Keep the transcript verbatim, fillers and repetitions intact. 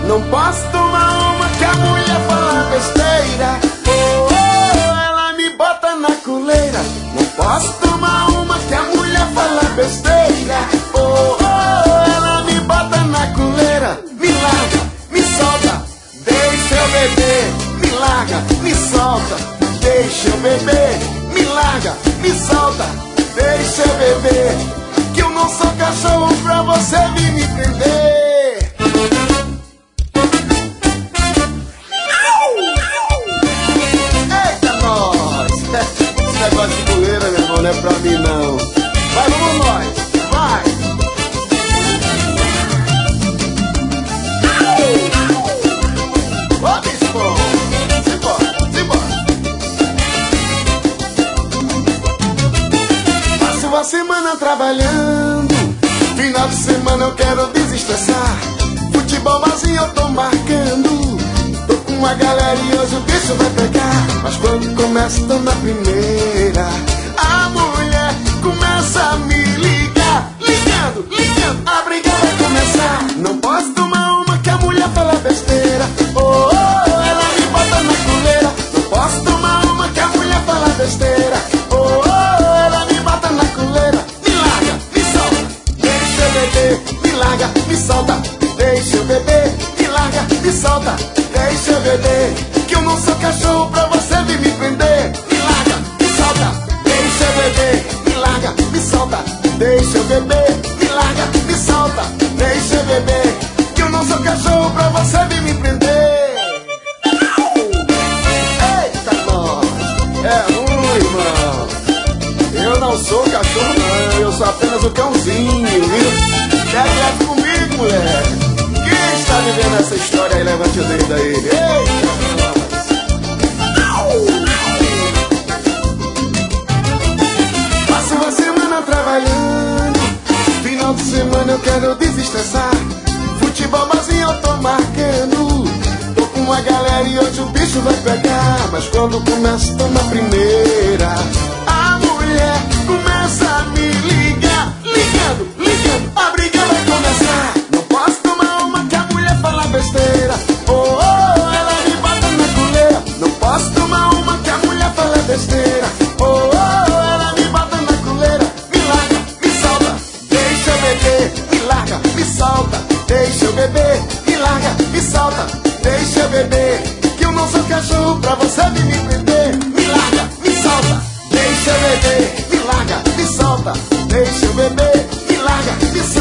Não posso tomar uma que a mulher fala besteira. Oh, oh, ela me bota na coleira. Não posso tomar uma que a mulher fala besteira. Oh, oh, ela me bota na coleira. Me larga, me solta, deixa eu beber. Me larga, me solta, deixa eu beber. Me larga, me solta, deixa eu beber. Que eu não sou cachorro pra você vir me prender. Eita nós! Esse negócio de coleira, meu irmão, não é pra mim não. Vai, vamos nós, vai! Ó, bicho, simbora, simbora. Passo uma semana trabalhando, final de semana eu quero desestressar. Futebol vazio eu tô marcando, tô com uma galera e hoje o bicho vai pegar. Mas quando começa tô na primeira, a mulher começa a me ligar. Ligando, ligando, a briga vai começar. Não posso tomar uma que a mulher fala besteira. Oh, oh, ela me bota na coleira. Não posso tomar uma que a mulher fala besteira. Oh, oh, ela me bota na coleira. Me larga, me solta, deixa eu beber. Me larga, me solta, deixa eu beber. Me larga, me solta, deixa eu beber. Que eu não sou cachorro pra você vir me prender. Me larga, me solta, deixa eu beber. Me larga, me solta, deixa eu beber. Me larga, me solta, deixa eu beber. Que eu não sou cachorro pra você vir me prender. Eita nós, é ruim, irmão. Eu não sou cachorro não, eu sou apenas o cãozinho, viu? Quer leve comigo, mulher? Quem está vivendo essa história aí, levante o dedo aí. Eita nós. Passo uma semana trabalhando, final de semana eu quero desestressar. Futebol vazio eu tô marcando, tô com uma galera e hoje o bicho vai pegar. Mas quando começa tô na primeira, a mulher começa a me ligar. Ligando, ligando, a briga vai começar. Não posso tomar uma que a mulher fala besteira. Oh, oh, ela me bota na coleira. Não posso tomar uma que a mulher fala besteira. Oh, oh, ela me bota na coleira. Me larga, me solta, deixa eu beber. Me larga, me solta, deixa eu beber. Me larga, me solta, deixa eu beber. Que eu não sou cachorro pra você vir me prender. Me larga, me solta, deixa eu beber. Me larga, me solta, deixa eu beber. Me larga, me solta.